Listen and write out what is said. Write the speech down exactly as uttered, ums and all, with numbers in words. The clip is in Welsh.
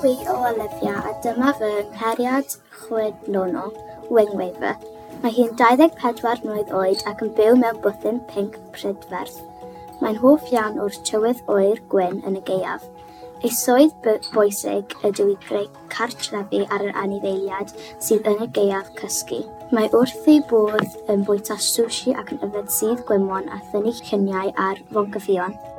Ydw i o Olivia a dyma fy nghariad chwedlonol, Wingwaver. Mae hi'n dau ddeg pedwar mlwydd oed ac yn byw mewn bwthyn pinc prydferth. Mae'n hoff iawn o'r tywydd oer gwyn yn y gaeaf. Ei swydd bwysig ydyw i greu cartrefi ar yr anifeiliaid sydd yn y gaeaf cysgu. Mae wrth ei bodd yn bwyta sushi ac yn yfed sudd gwymon a thynnu lluniau ar foncaffion.